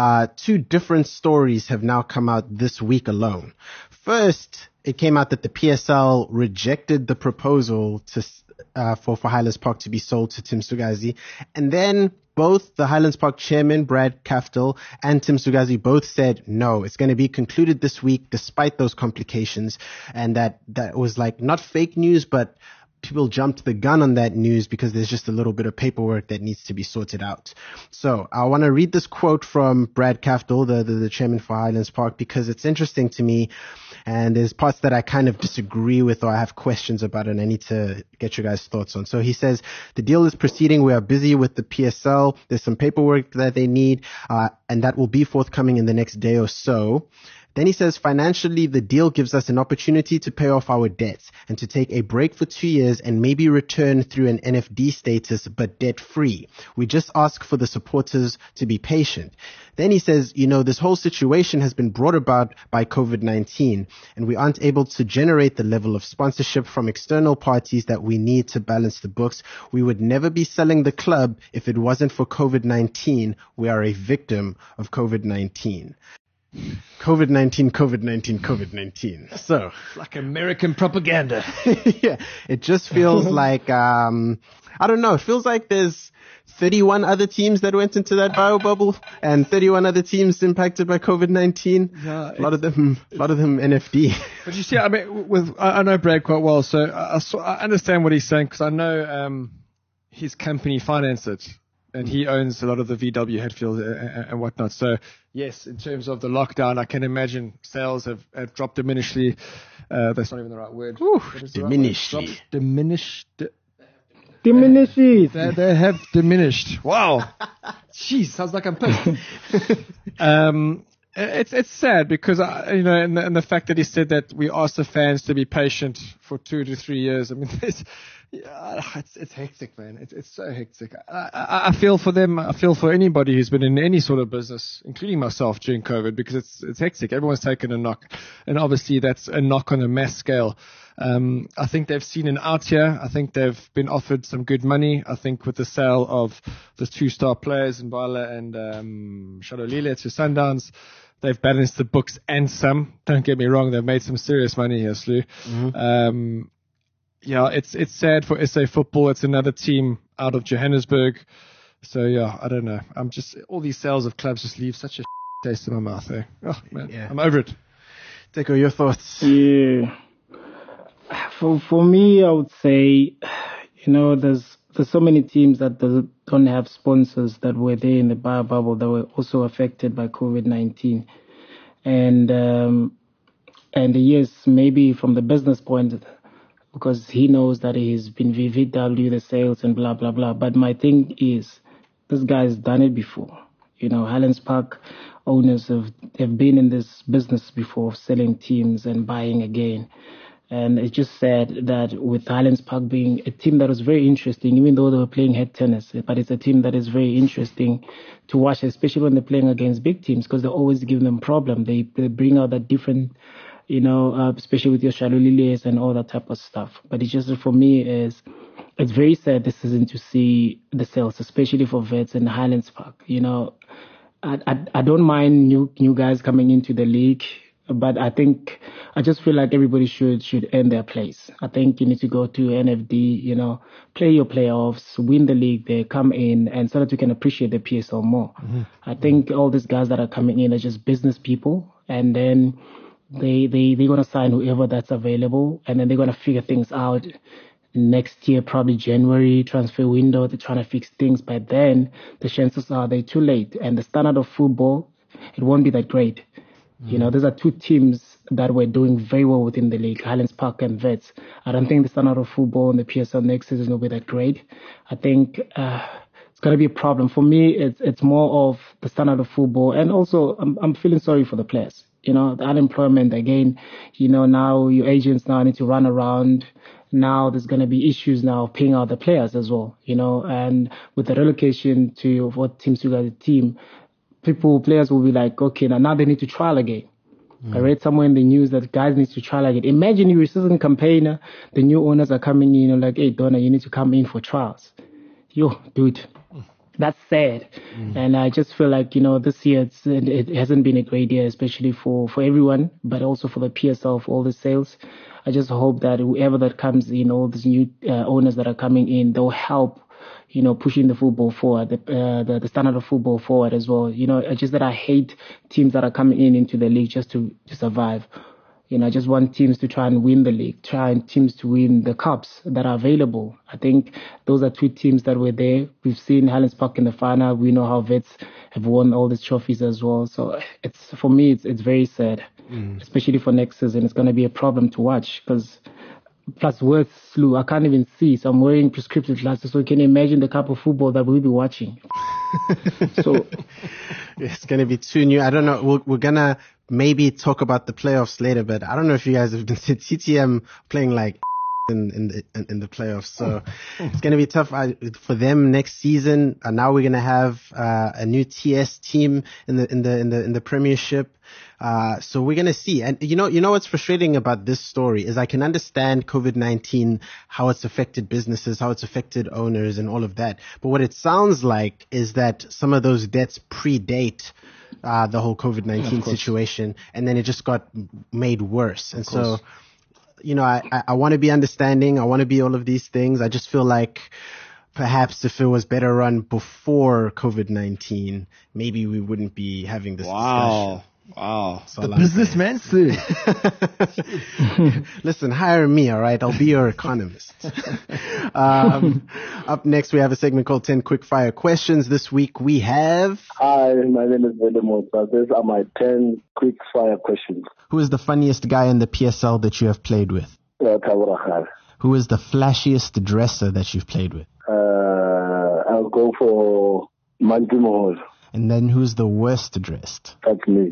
2 different stories have now come out this week alone. First, it came out that the PSL rejected the proposal for Highlands Park to be sold to Tim Sugazi. And then both the Highlands Park chairman, Brad Kaftel, and Tim Sugazi both said, no, it's going to be concluded this week despite those complications. And that was like not fake news, but people jumped the gun on that news because there's just a little bit of paperwork that needs to be sorted out. So I want to read this quote from Brad Kaftel, the chairman for Highlands Park, because it's interesting to me. And there's parts that I kind of disagree with or I have questions about, and I need to get your guys' thoughts on. So he says, the deal is proceeding. We are busy with the PSL. There's some paperwork that they need, and that will be forthcoming in the next day or so. Then he says, financially, the deal gives us an opportunity to pay off our debts and to take a break for 2 years and maybe return through an NFD status, but debt-free. We just ask for the supporters to be patient. Then he says, this whole situation has been brought about by COVID-19, and we aren't able to generate the level of sponsorship from external parties that we need to balance the books. We would never be selling the club if it wasn't for COVID-19. We are a victim of COVID-19. COVID-19. So, like American propaganda. Yeah, it just feels like, I don't know, it feels like there's 31 other teams that went into that bio bubble and 31 other teams impacted by COVID-19. Yeah, a lot of them NFD. But you see, I mean, I know Brad quite well, so I understand what he's saying because I know his company financed it. And he owns a lot of the VW Hatfield and whatnot. So, yes, in terms of the lockdown, I can imagine sales have dropped diminishly. That's not even the right word. Diminishly. Diminishly. They have diminished. Wow. Jeez, sounds like I'm pissed. It's sad because, and the fact that he said that we asked the fans to be patient for 2 to 3 years. I mean, it's hectic, man. It's so hectic. I feel for them. I feel for anybody who's been in any sort of business, including myself during COVID, because it's hectic. Everyone's taken a knock, and obviously that's a knock on a mass scale. I think they've seen an out here. I think they've been offered some good money. I think with the sale of the 2-star players, Mbala and Shalolile to Sundowns, they've balanced the books and some. Don't get me wrong, they've made some serious money here, Slew. Mm-hmm. Yeah, it's sad for SA football. It's another team out of Johannesburg. So, yeah, I don't know. All these sales of clubs just leave such a taste in my mouth there. Oh, man, yeah. I'm over it. Deco, your thoughts? Yeah. For me, I would say, there's so many teams that don't have sponsors that were there in the bio bubble that were also affected by COVID-19. And yes, maybe from the business point, because he knows that he's been VVW, the sales and blah, blah, blah. But my thing is, this guy's done it before. Highlands Park owners have been in this business before, selling teams and buying again. And it's just sad that with Highlands Park being a team that was very interesting, even though they were playing head tennis, but it's a team that is very interesting to watch, especially when they're playing against big teams, because they always give them problem. They bring out that different, especially with your Shalulilies and all that type of stuff. But it's just, for me, it's very sad this season to see the sales, especially for Vets and Highlands Park. I don't mind new guys coming into the league, but I just feel like everybody should earn their place. I think you need to go to NFD, play your playoffs, win the league there, come in, and so that you can appreciate the PSL more. Mm-hmm. I think all these guys that are coming in are just business people, and then they're going to sign whoever that's available, and then they're going to figure things out next year, probably January transfer window. They're trying to fix things. By then, the chances are they're too late, and the standard of football, it won't be that great. These are two teams that were doing very well within the league, Highlands Park and Vets. I don't think the standard of football in the PSL next season will be that great. I think it's going to be a problem. For me, it's more of the standard of football. And also, I'm feeling sorry for the players. The unemployment, again, now your agents now need to run around. Now there's going to be issues now paying out the players as well, and with the relocation to what teams you got a team, players will be like, okay, now they need to trial again. I read somewhere in the news that guys need to trial again. Imagine you're a season campaigner, the new owners are coming in, like, hey, Donna, you need to come in for trials. Yo, dude, that's sad. And I just feel like, this year it hasn't been a great year, especially for everyone, but also for the PSL, for all the sales. I just hope that whoever that comes in, all these new owners that are coming in, they'll help, pushing the football forward, the standard of football forward as well. It's just that I hate teams that are coming into the league just to survive. I just want teams to try and win the league, teams to win the cups that are available. I think those are two teams that were there. We've seen Highlands Park in the final. We know how Vets have won all these trophies as well. So for me, it's very sad, especially for next season. It's going to be a problem to watch because plus worth slew. I can't even see. So I'm wearing prescriptive glasses. So can you imagine the type of football that we'll be watching? So it's going to be too new. I don't know. We're going to maybe talk about the playoffs later, but I don't know if you guys have been to TTM playing like in the playoffs. So it's going to be tough for them next season. Now we're going to have a new TS team in the Premiership. So we're going to see. And you know what's frustrating about this story is I can understand COVID-19, how it's affected businesses, how it's affected owners and all of that. But what it sounds like is that some of those debts predate the whole COVID-19 situation, and then it just got made worse. And so, I want to be understanding. I want to be all of these things. I just feel like perhaps if it was better run before COVID-19, maybe we wouldn't be having this discussion. Wow. The businessman, Sue. Listen, hire me, all right? I'll be your economist. Up next, we have a segment called 10 Quickfire Questions. This week, we have... Hi, my name is Voldemort. These are my 10 Quickfire Questions. Who is the funniest guy in the PSL that you have played with? Taburahar. Who is the flashiest dresser that you've played with? I'll go for Manti Mohol. And then who's the worst dressed? That's me.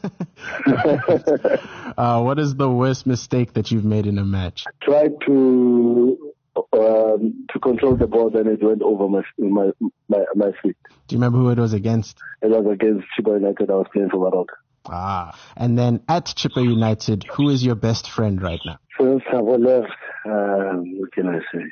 What is the worst mistake that you've made in a match? I tried to control the ball, then it went over my feet. Do you remember who it was against? It was against Chippa United. I was playing for Baroka. And then at Chippa United, who is your best friend right now? Since I've left, what can I say?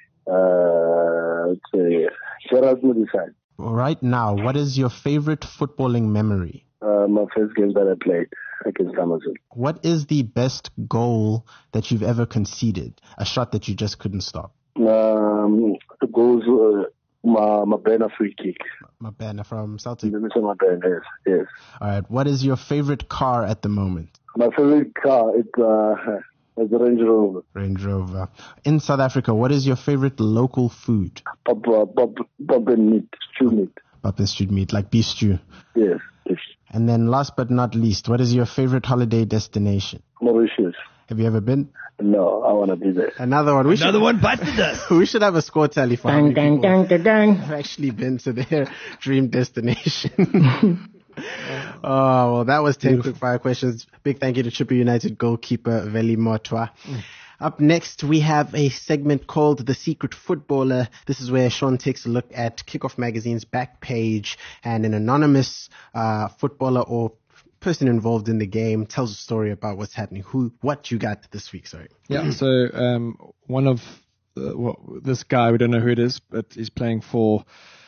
Gerald Mudisai. Right now, what is your favorite footballing memory? My first game that I played against Amazon. What is the best goal that you've ever conceded? A shot that you just couldn't stop? The goals were Mabena free kick. Mabena from Celtic? Mabena, yes. All right. What is your favorite car at the moment? My favorite car is a Range Rover. Range Rover. In South Africa, what is your favorite local food? Pap and meat, stew meat. Pap and stewed meat, like beef stew? Yes. And then last but not least, what is your favorite holiday destination? Mauritius. Have you ever been? No, I want to be there. Another one. One bites the dust. We should have a score tally for how Gang, many gang, people gang, gang, gang. have actually been to their dream destination. Oh, well, that was 10 quick fire questions. Big thank you to Chippa United goalkeeper Veli Motwa. Up next, we have a segment called The Secret Footballer. This is where Sean takes a look at Kickoff Magazine's back page, and an anonymous footballer or person involved in the game tells a story about what's happening. What you got this week, sorry. Yeah, so one of this guy, we don't know who it is, but he's playing for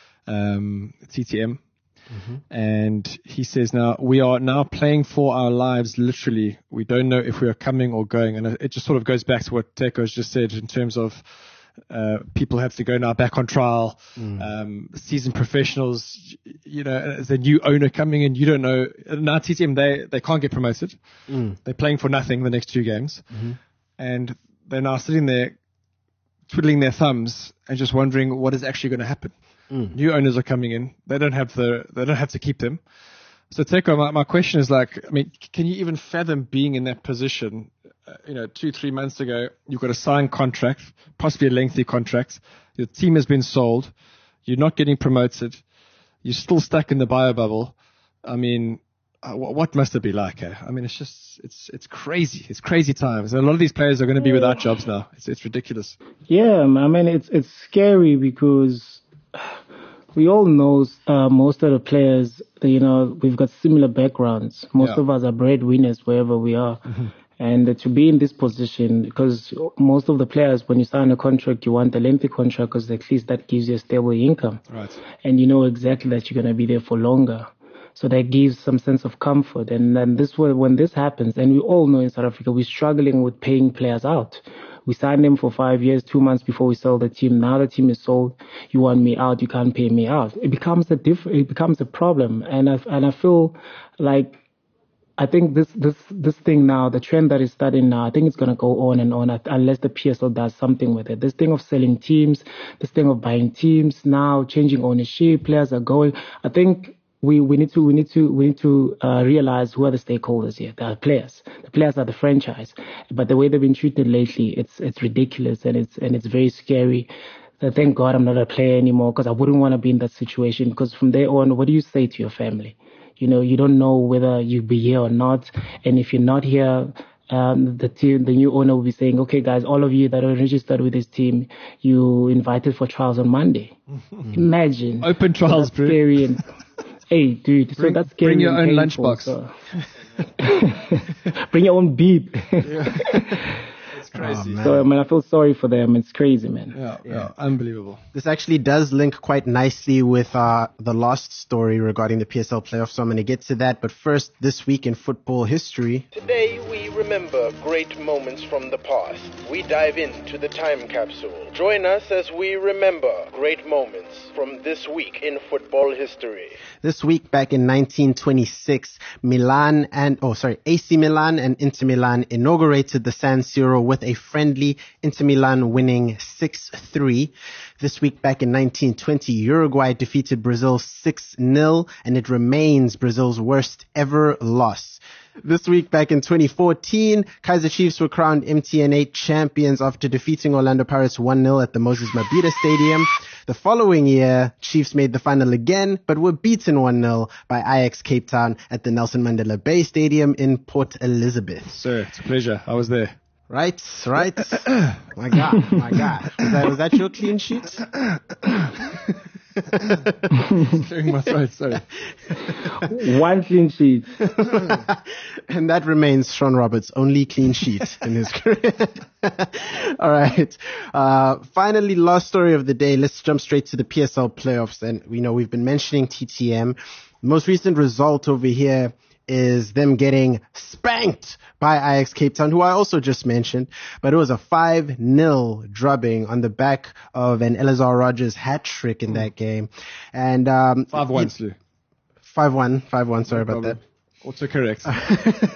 TTM. Mm-hmm. And he says, now we are now playing for our lives, literally. We don't know if we are coming or going. And it just sort of goes back to what Teko's just said in terms of people have to go now back on trial. Seasoned professionals, as a new owner coming in, you don't know. Now TTM, they can't get promoted. They're playing for nothing the next 2 games. Mm-hmm. And they're now sitting there twiddling their thumbs and just wondering what is actually going to happen. New owners are coming in. They don't have to keep them. So Teko, my question is can you even fathom being in that position? 2-3 months ago, you've got a signed contract, possibly a lengthy contract. Your team has been sold. You're not getting promoted. You're still stuck in the bio bubble. I mean, what must it be like? I mean, it's crazy. It's crazy times. And a lot of these players are going to be without jobs now. It's ridiculous. Yeah, I mean, it's scary because we all know most of the players, we've got similar backgrounds. Most of us are breadwinners wherever we are. Mm-hmm. And to be in this position, because most of the players, when you sign a contract, you want a lengthy contract because at least that gives you a stable income. Right. And you know exactly that you're going to be there for longer. So that gives some sense of comfort. And then when this happens, and we all know in South Africa, we're struggling with paying players out. We signed them for 5 years, 2 months before we sell the team. Now the team is sold. You want me out. You can't pay me out. It becomes a problem. And I feel like, I think this thing now, the trend that is starting now, I think it's going to go on and on unless the PSL does something with it. This thing of selling teams, this thing of buying teams now, changing ownership, players are going. I think we need to realize who are the stakeholders here. They are players. The players are the franchise. But the way they've been treated lately, it's ridiculous and it's very scary. So thank God I'm not a player anymore because I wouldn't want to be in that situation. Because from there on, what do you say to your family? You don't know whether you'll be here or not. And if you're not here, the new owner will be saying, okay, guys, all of you that are registered with this team, you invited for trials on Monday. Imagine. Open trials, bro. Hey, dude, so that's scary. Bring your own lunchbox. So. Bring your own beep. It's crazy. So, I feel sorry for them. It's crazy, man. Yeah, unbelievable. This actually does link quite nicely with the last story regarding the PSL playoffs, so I'm going to get to that. But first, this week in football history. Today we remember great moments from the past. We dive into the time capsule. Join us as we remember great moments from this week in football history. This week back in 1926, AC Milan and Inter Milan inaugurated the San Siro with a friendly, Inter Milan winning 6-3. This week back in 1920, Uruguay defeated Brazil 6-0, and it remains Brazil's worst ever loss. This week back in 2014, Kaizer Chiefs were crowned MTN8 champions after defeating Orlando Pirates 1-0 at the Moses Mabhida Stadium. The following year, Chiefs made the final again, but were beaten 1-0 by Ajax Cape Town at the Nelson Mandela Bay Stadium in Port Elizabeth. Sir, it's a pleasure. I was there. Right. My God. Was that your clean sheet? Clearing my throat, sorry. One clean sheet. And that remains Sean Roberts' only clean sheet in his career. All right. Finally, last story of the day. Let's jump straight to the PSL playoffs. And we've been mentioning TTM. The most recent result over here is them getting spanked by Ajax Cape Town, who I also just mentioned, but it was a 5-0 drubbing on the back of an Elazar Rogers hat trick in that game. And 5-1, Slu. 5-1, sorry about that. Also correct. All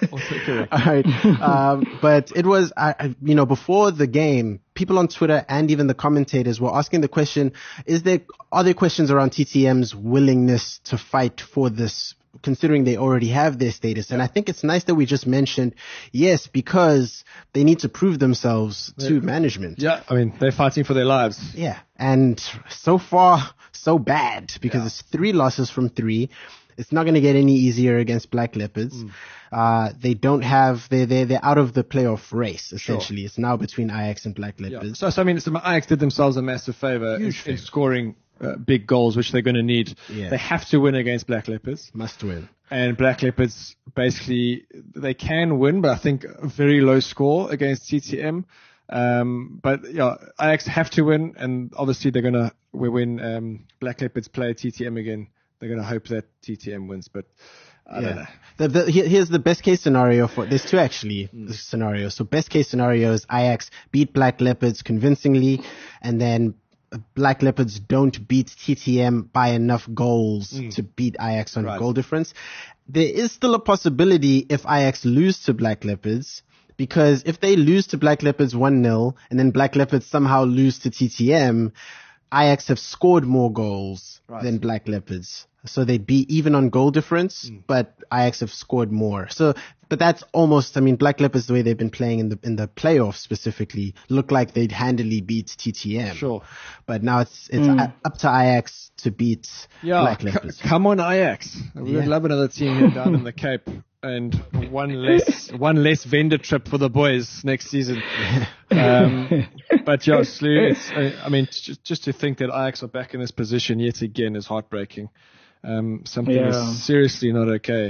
right. But it was, before the game, people on Twitter and even the commentators were asking the question, are there questions around TTM's willingness to fight for this considering they already have their status. And I think it's nice that we just mentioned, yes, because they need to prove themselves to management. Yeah, I mean, they're fighting for their lives. Yeah, and so far, so bad, because it's 3 losses from 3. It's not going to get any easier against Black Leopards. They don't have, they're out of the playoff race, essentially. Sure. It's now between Ajax and Black Leopards. Yeah. So I mean, Ajax did themselves a massive favor in scoring big goals, which they're going to need. Yeah. They have to win against Black Leopards. Must win. And Black Leopards, basically, they can win, but I think a very low score against TTM. But Ajax have to win, and obviously they're going to, when Black Leopards play TTM again, they're going to hope that TTM wins, but I don't know. Here's the best case scenario there's 2 actually scenarios. So best case scenario is Ajax beat Black Leopards convincingly, and then Black Leopards don't beat TTM by enough goals to beat Ajax on goal difference. There is still a possibility if Ajax lose to Black Leopards, because if they lose to Black Leopards 1-0 and then Black Leopards somehow lose to TTM, Ajax have scored more goals than Black Leopards. So they'd be even on goal difference, but Ajax have scored more. So, but that's almost, I mean, Black Leopards, the way they've been playing in the playoffs specifically, look like they'd handily beat TTM. Sure. But now it's up to Ajax to beat Black Leopards. Come on, Ajax. We would love another team here down in the Cape. And one less vendor trip for the boys next season. But yeah, Slew, I mean, just to think that Ajax are back in this position yet again is heartbreaking. Something is seriously not okay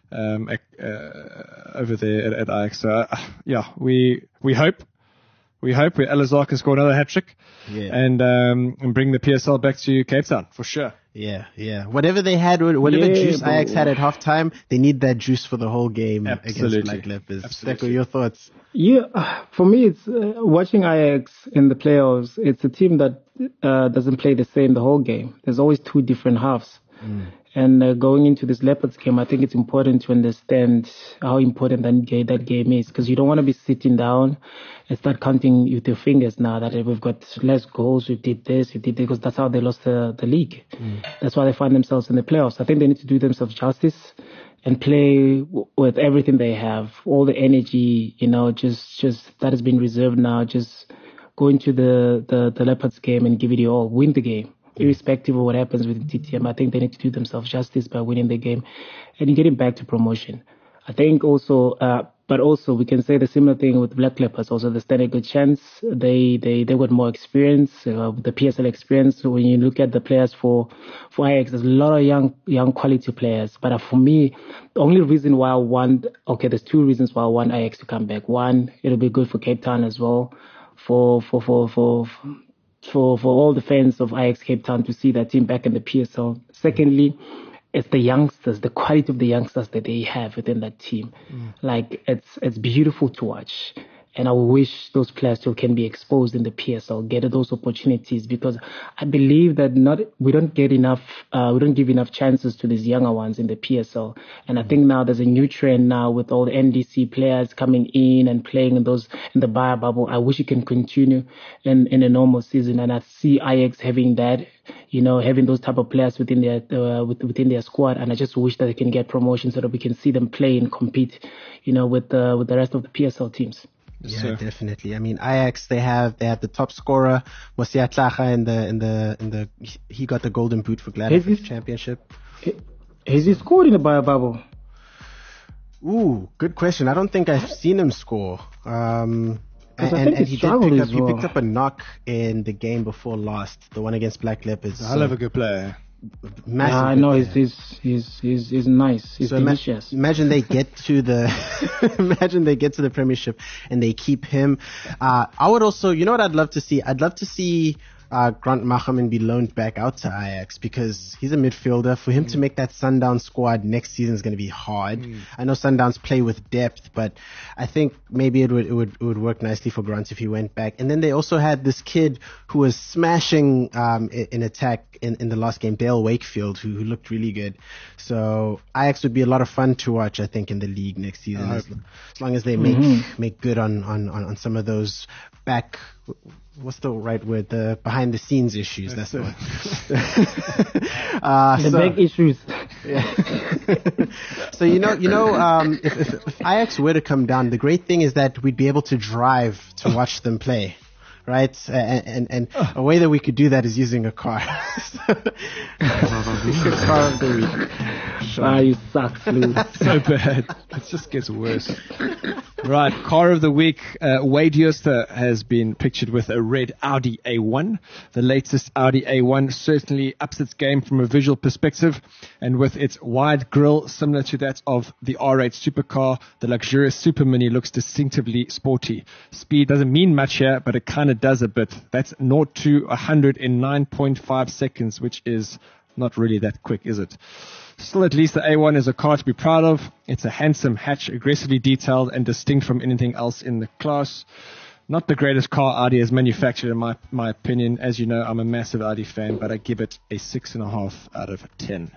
over there at Ajax. So, we hope Elazar can score another hat-trick and bring the PSL back to Cape Town, for sure. Yeah. Whatever they had, whatever juice Ajax had at halftime, they need that juice for the whole game against Black Leopards. Steko, your thoughts? Yeah, for me, it's watching Ajax in the playoffs. It's a team that doesn't play the same the whole game. There's always 2 different halves. And going into this Leopards game, I think it's important to understand how important that game is, because you don't want to be sitting down and start counting with your fingers now that we've got less goals, we did this, because that's how they lost the league. That's why they find themselves in the playoffs. I think they need to do themselves justice and play with everything they have, all the energy, just that has been reserved now. Just go into the Leopards game and give it your all, win the game. Irrespective of what happens with the TTM, I think they need to do themselves justice by winning the game and getting back to promotion. I think also, but also we can say the similar thing with Black Leopards. Also, they stand a good chance. They got more experience, the PSL experience. So when you look at the players for Ajax, there's a lot of young quality players. But for me, the only reason why there's 2 reasons why I want Ajax to come back. One, it'll be good for Cape Town as well, for all the fans of Ajax Cape Town to see that team back in the PSL. Secondly, it's the youngsters, the quality of the youngsters that they have within that team. Like, it's beautiful to watch. And I wish those players still can be exposed in the PSL, get those opportunities, because I believe that we don't give enough chances to these younger ones in the PSL. And I think now there's a new trend now with all the NDC players coming in and playing in the Bayer bubble. I wish it can continue in a normal season. And I see Ajax having that, having those type of players within their squad. And I just wish that they can get promotion so that we can see them play and compete, with the rest of the PSL teams. Yeah, definitely. I mean, Ajax, they have the top scorer, Mosia Tlaga, he got the golden boot for Gladys Championship. Has he scored in the Bayer bubble? Ooh, good question. I don't think I've seen him score. And he picked up a knock in the game before last, the one against Black Leopards. A hell of a good player. I know he's nice. He's delicious. Imagine they get to the Premiership and they keep him. I would also, what I'd love to see? I'd love to see Grant Machaman be loaned back out to Ajax, because he's a midfielder. For him to make that Sundown squad next season is going to be hard. I know Sundowns play with depth, but I think maybe it would work nicely for Grant if he went back. And then they also had this kid who was smashing in attack in the last game, Dale Wakefield, who looked really good. So Ajax would be a lot of fun to watch, I think, in the league next season, as long as they make good on some of those back. What's the right word? The behind the scenes issues. That's the one. The big issues. So if Ajax were to come down, the great thing is that we'd be able to drive to watch them play, right? And a way that we could do that is using a car. Car of the week. Ah, you suck, Lou. So bad. It just gets worse. Right, car of the week. Wade Jooste has been pictured with a red Audi A1. The latest Audi A1 certainly ups its game from a visual perspective, and with its wide grille similar to that of the R8 supercar, the luxurious Super Mini looks distinctively sporty. Speed doesn't mean much here, but it kind of does a bit. That's 0 to 100 in 9.5 seconds, which is not really that quick, is it? Still, at least the A1 is a car to be proud of. It's a handsome hatch, aggressively detailed and distinct from anything else in the class. Not the greatest car Audi has manufactured, in my opinion. As you know, I'm a massive Audi fan, but I give it a 6.5 out of 10.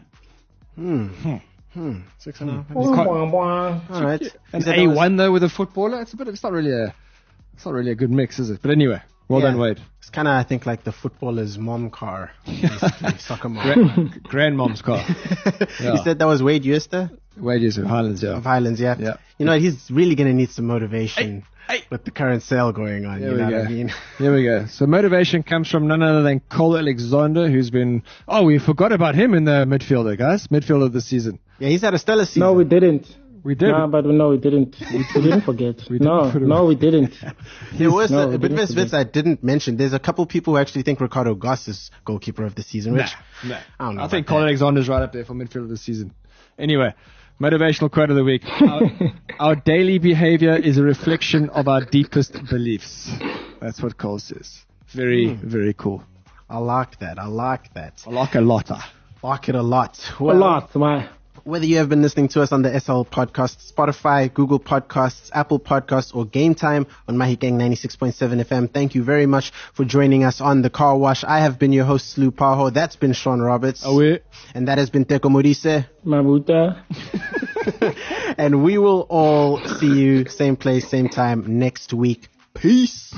6.5. All right. An A1 though with a footballer, it's not really a good mix, is it? But anyway, well done, Wade. It's kind of, I think, like the footballer's mom car, basically, soccer mom. Grandmom's car. Yeah. You said that was Wade Jooste? Wade Jooste of Highlands, yeah. Of Highlands, yeah. You know what, he's really going to need some motivation with the current sale going on. There you know what I mean? Here we go. So motivation comes from none other than Cole Alexander, who's been... Oh, we forgot about him in the midfielder, guys. Midfielder of the season. Yeah, he's had a stellar season. No, we didn't. We did. No, but no, we didn't. We didn't forget. We didn't. There was a bit of bits I didn't mention. There's a couple people who actually think Ricardo Goss is goalkeeper of the season, which I don't know. I think Cole Alexander's right up there for midfielder of the season. Anyway, motivational quote of the week. Our daily behavior is a reflection of our deepest beliefs. That's what Cole says. Very, very cool. I like that. I like a lot. Like it a lot. Well, a lot, why? Whether you have been listening to us on the SL Podcast, Spotify, Google Podcasts, Apple Podcasts, or Game Time on Mahikeng 96.7 FM, thank you very much for joining us on The Car Wash. I have been your host, Lou Paho. That's been Sean Roberts. And that has been Teko Morise. Mabuta. And we will all see you same place, same time next week. Peace.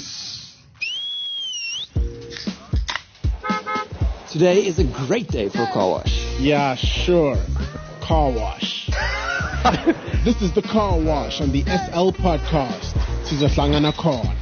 Today is a great day for a car wash. Yeah, sure. Car wash. This is the Car Wash on the SL Podcast. Sizohlangana khona.